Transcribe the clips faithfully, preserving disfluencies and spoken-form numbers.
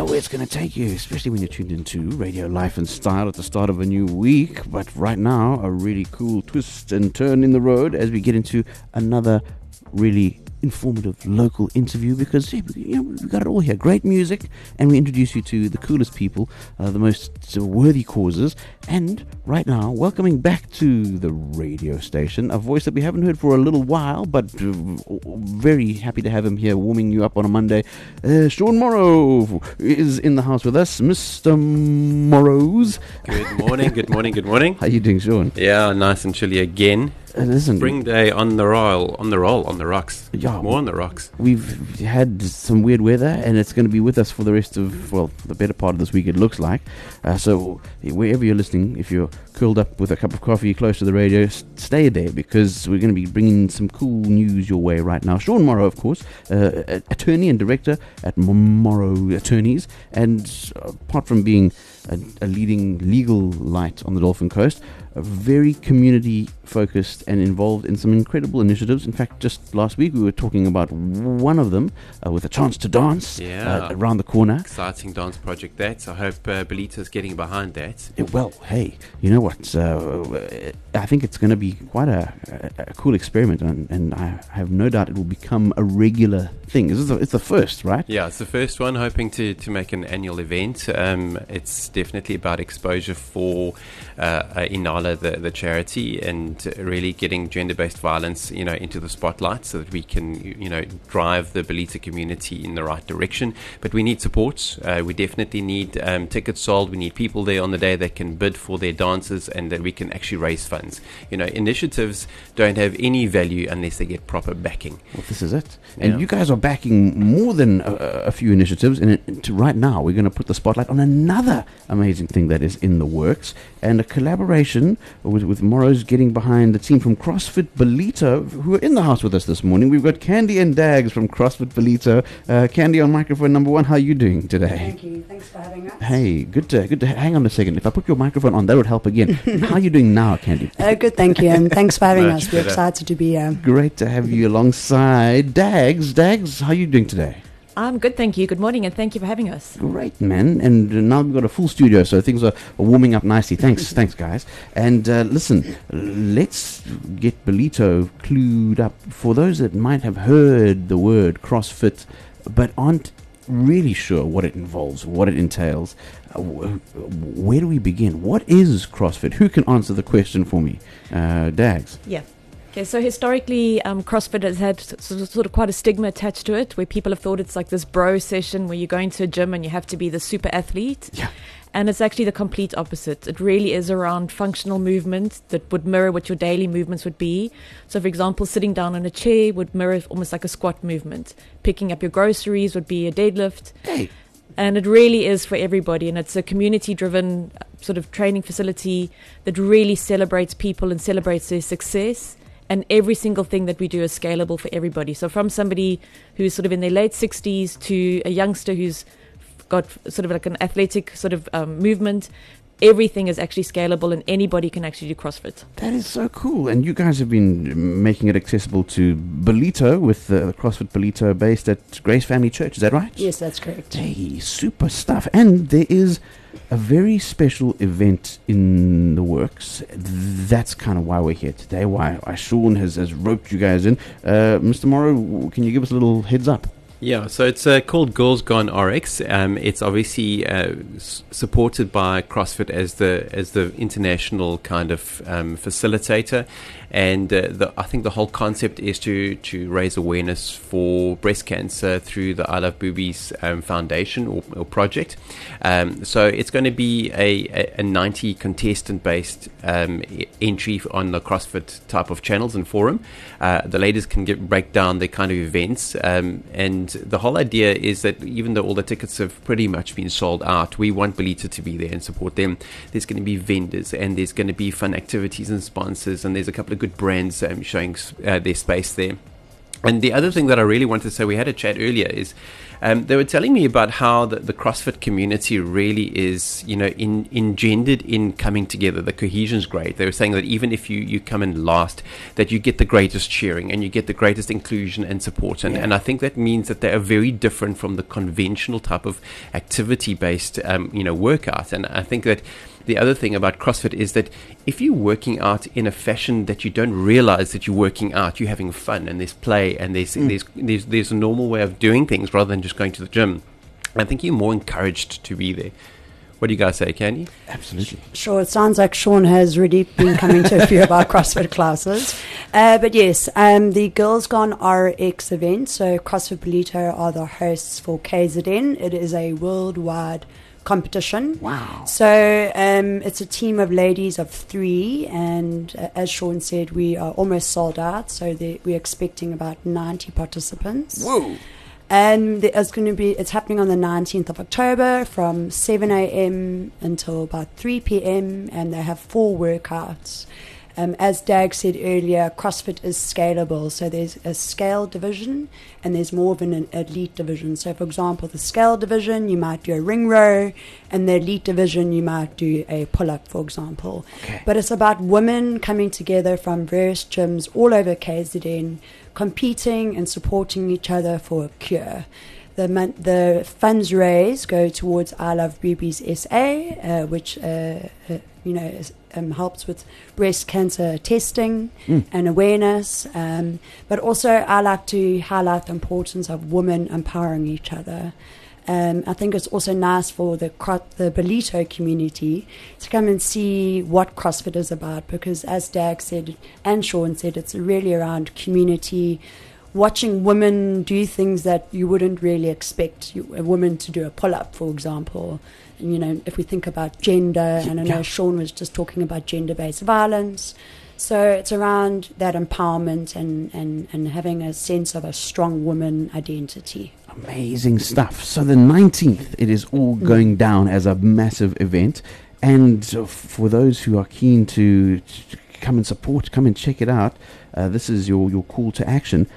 where it's going to take you, especially when you're tuned into Radio Life and Style at the start of a new week. But right now, a really cool twist and turn in the road as we get into another really informative local interview, because you know, we've got it all here. Great music, and we introduce you to the coolest people, uh, the most uh, worthy causes. And right now, welcoming back to the radio station, a voice that we haven't heard for a little while, but uh, very happy to have him here warming you up on a Monday. uh, Sean Morrow is in the house with us. Mister Morrows, good morning, good morning, good morning. How you doing, Sean? Yeah, nice and chilly again. Uh, listen, Spring day on the roll, on the roll, on the rocks. Yeah, more on the rocks. We've had some weird weather, and it's going to be with us for the rest of, well, the better part of this week, it looks like. Uh, so wherever you're listening, if you're curled up with a cup of coffee close to the radio, s- stay there, because we're going to be bringing some cool news your way right now. Sean Morrow, of course, uh, a- attorney and director at Morrow Attorneys, and apart from being a, a leading legal light on the Dolphin Coast, uh, very community focused and involved in some incredible initiatives. In fact, just last week we were talking about one of them, uh, with a chance to dance, Yeah. uh, around the corner. Exciting dance project that. I hope uh, Belita's getting behind that. Uh, Well, hey, you know what? Uh, I think it's going to be quite a, a, a cool experiment, and, and I have no doubt it will become a regular thing. This is the, it's the first, right? Yeah, it's the first one, hoping to, to make an annual event. Um, it's definitely about exposure for uh, Inala, the, the charity, and really getting gender-based violence, you know, into the spotlight, so that we can, you know, drive the Belita community in the right direction. But we need support. Uh, we definitely need um, tickets sold. We need people there on the day that can bid for their dances, and that we can actually raise funds. You know, initiatives don't have any value unless they get proper backing. Well, this is it. And Yeah. you guys are backing more than a, a few initiatives. And it, to right now, we're going to put the spotlight on another amazing thing that is in the works, and a collaboration with, with Morrow's getting behind the team from CrossFit Belita, who are in the house with us this morning. We've got Candy and Dags from CrossFit Belita. Uh, Candy on microphone number one. How are you doing today? Thank you. Thanks for having us. Hey, good to, good to, hang on a second. If I put your microphone on, that would help again. How are you doing now, Candy? Uh, good, thank you, and thanks for having Much us. We're better. excited to be here. Great to have you alongside Dags. Dags, how are you doing today? I'm good, thank you. Good morning, and thank you for having us. Great, man. And uh, now we've got a full studio, so things are, are warming up nicely. Thanks, thanks, guys. And uh, listen, let's get Belito clued up. For those that might have heard the word CrossFit, but aren't really sure what it involves, what it entails, uh, wh- where do we begin? What is CrossFit? Who can answer the question for me? Uh, Dags. Yeah. Okay, so historically, um, CrossFit has had sort of, sort of quite a stigma attached to it, where people have thought it's like this bro session where you go into a gym and you have to be the super athlete. Yeah. And it's actually the complete opposite. It really is around functional movement that would mirror what your daily movements would be. So, for example, sitting down on a chair would mirror almost like a squat movement. Picking up your groceries would be a deadlift. Hey. And it really is for everybody. And it's a community-driven uh, sort of training facility that really celebrates people and celebrates their success. And every single thing that we do is scalable for everybody. So from somebody who's sort of in their late sixties to a youngster who's got sort of like an athletic sort of um, movement, everything is actually scalable, and anybody can actually do CrossFit. That is so cool. And you guys have been making it accessible to Belito with the CrossFit Belito based at Grace Family Church. Is that right? Yes, that's correct. Hey, super stuff. And there is a very special event in the works. That's kind of why we're here today, why, why Sean has, has roped you guys in. Uh, Mister Morrow, can you give us a little heads up? Yeah, so it's uh, called Girls Gone R X. Um, it's obviously uh, s- supported by CrossFit as the as the international kind of um, facilitator, and uh, the, I think the whole concept is to to raise awareness for breast cancer through the I Love Boobies um, Foundation or, or project. Um, so it's going to be a, a, a ninety contestant based um, e- entry on the CrossFit type of channels and forum. Uh, the ladies can get break down their kind of events, um, and the whole idea is that even though all the tickets have pretty much been sold out, we want Belita to be there and support them. There's going to be vendors, and there's going to be fun activities and sponsors, and there's a couple of good brands um, showing uh, their space there. And the other thing that I really wanted to say, we had a chat earlier, is um, they were telling me about how the, the CrossFit community really is, you know, in, engendered in coming together. The cohesion's great. They were saying that even if you, you come in last, that you get the greatest cheering and you get the greatest inclusion and support. And, Yeah. and I think that means that they are very different from the conventional type of activity-based, um, you know, workout. And I think that the other thing about CrossFit is that if you're working out in a fashion that you don't realize that you're working out, you're having fun and there's play and there's Mm. there's, there's there's a normal way of doing things rather than just going to the gym, I think you're more encouraged to be there. What do you guys say, Candy? Absolutely. Sure, it sounds like Sean has already been coming to a few of our CrossFit classes. Uh, but yes, um, the Girls Gone R X event, so CrossFit Ballito are the hosts for K Z N. It is a worldwide competition. Wow. So um, it's a team of ladies of three, and uh, as Sean said, we are almost sold out, so the, we're expecting about ninety participants. Whoa. And it's going to be, it's happening on the nineteenth of October from seven a.m. until about three p.m. and they have four workouts. Um, as Dag said earlier, CrossFit is scalable. So there's a scale division and there's more of an elite division. So, for example, the scale division, you might do a ring row, and the elite division, you might do a pull-up, for example. Okay. But it's about women coming together from various gyms all over K Z N, competing and supporting each other for a cure. The mon- the funds raised go towards I Love Boobies S A, uh, which uh, uh, you know is, um, helps with breast cancer testing Mm. and awareness. Um, but also, I like to highlight the importance of women empowering each other. Um, I think it's also nice for the cro- the Ballito community to come and see what CrossFit is about, because as Dag said and Sean said, it's really around community, watching women do things that you wouldn't really expect you, a woman to do a pull-up, for example. And, you know, if we think about gender, and I know Yeah. Sean was just talking about gender-based violence. So it's around that empowerment and, and, and having a sense of a strong woman identity. Amazing stuff. So the nineteenth, it is all going down as a massive event. And uh, for those who are keen to, to come and support, come and check it out, uh, this is your, your call to action.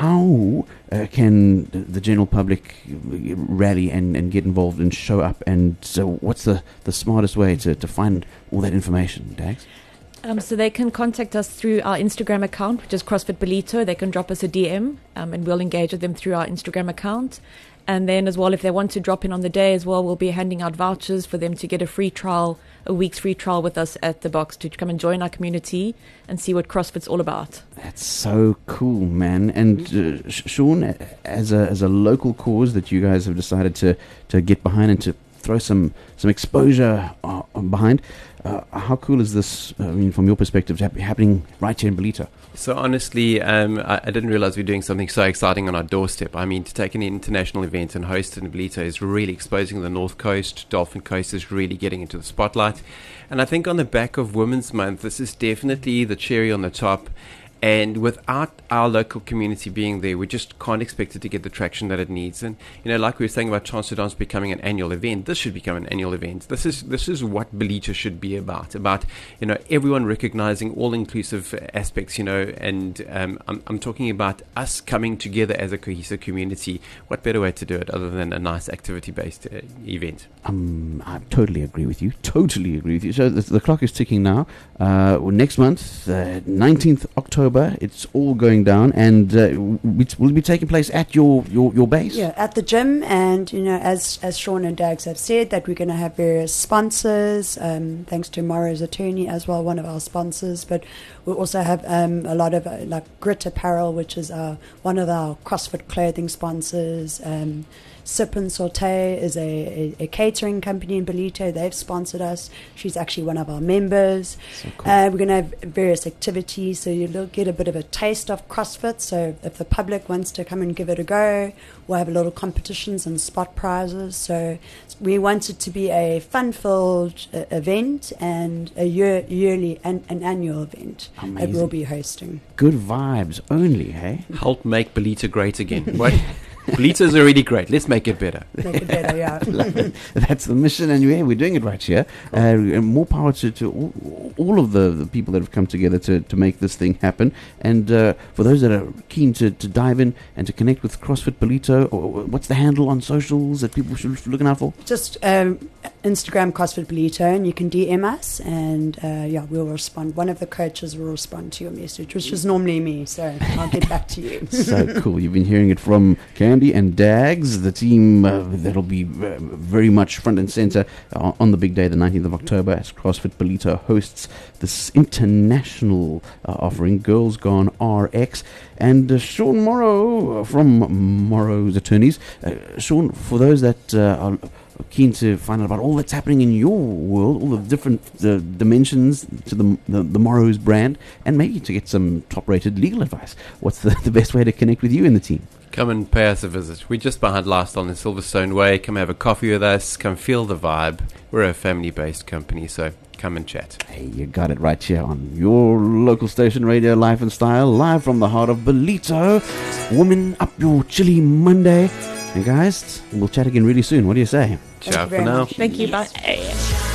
How uh, can the, the general public rally and, and get involved and show up? And so what's the, the smartest way to, to find all that information, Dags? Um, so they can contact us through our Instagram account, which is CrossFit Ballito. They can drop us a D M, um, and we'll engage with them through our Instagram account. And then as well, if they want to drop in on the day as well, we'll be handing out vouchers for them to get a free trial, a week's free trial with us at the box to come and join our community and see what CrossFit's all about. That's so cool, man. And uh, Sh- Sean, as a as a local cause that you guys have decided to, to get behind and to throw some some exposure uh, behind, uh, how cool is this? I mean, from your perspective, hap- happening right here in Ballito? So honestly, um, I, I didn't realize we we're doing something so exciting on our doorstep. I mean, to take an international event and host it in Ballito is really exposing the North Coast. Dolphin Coast is really getting into the spotlight. And I think on the back of Women's Month, this is definitely the cherry on the top. And without our local community being there, we just can't expect it to get the traction that it needs. And, you know, like we were saying about Chance to Dance becoming an annual event, this should become an annual event. This is this is what Ballito should be about, about, you know, everyone recognizing all-inclusive aspects, you know, and um, I'm, I'm talking about us coming together as a cohesive community. What better way to do it other than a nice activity-based uh, event? Um, I totally agree with you. Totally agree with you. So the, the clock is ticking now. Uh, well, next month, uh, nineteenth October, it's all going down, and uh, it will be taking place at your, your, your base. Yeah, at the gym, and you know, as as Sean and Dags have said, that we're going to have various sponsors. Um, thanks to Morrow's Attorney as well, one of our sponsors. But we also have um, a lot of uh, like Grit Apparel, which is our, one of our CrossFit clothing sponsors. Um, Sip and Saute is a, a, a catering company in Ballito. They've sponsored us. She's actually one of our members. So cool. Uh, we're going to have various activities, so you'll get a bit of a taste of CrossFit. So if the public wants to come and give it a go, we'll have a lot of competitions and spot prizes. So we want it to be a fun-filled uh, event and a year, yearly and an annual event that Amazing. we'll be hosting. Good vibes only, hey? Help make Ballito great again. What? Belito's already great. Let's make it better. Make it better, yeah. That's the mission, and yeah, we're doing it right here. Uh, and more power to, to all, all of the, the people that have come together to, to make this thing happen. And uh, for those that are keen to, to dive in and to connect with CrossFit Ballito, or what's the handle on socials that people should be looking out for? Just um, Instagram CrossFit Ballito, and you can D M us, and uh, yeah, we'll respond. One of the coaches will respond to your message, which is normally me, so I'll get back to you. So cool. You've been hearing it from Candy and Dags, the team uh, that'll be uh, very much front and center uh, on the big day, the nineteenth of October, as CrossFit Ballito hosts this international uh, offering, Girls Gone R X. And uh, Sean Morrow from Morrow's Attorneys. Uh, Sean, for those that uh, are keen to find out about all that's happening in your world, all the different uh, dimensions to the, the the Morrow's brand, and maybe to get some top-rated legal advice, what's the, the best way to connect with you and the team? Come and pay us a visit. We're just behind Lifestyle in Silverstone Way. Come have a coffee with us. Come feel the vibe. We're a family-based company, so come and chat. Hey, you got it right here on your local station, Radio Life and Style, live from the heart of Ballito. Woman up your chilly Monday. And guys, we'll chat again really soon. What do you say? Ciao you for very now. much. Thank you. Bye.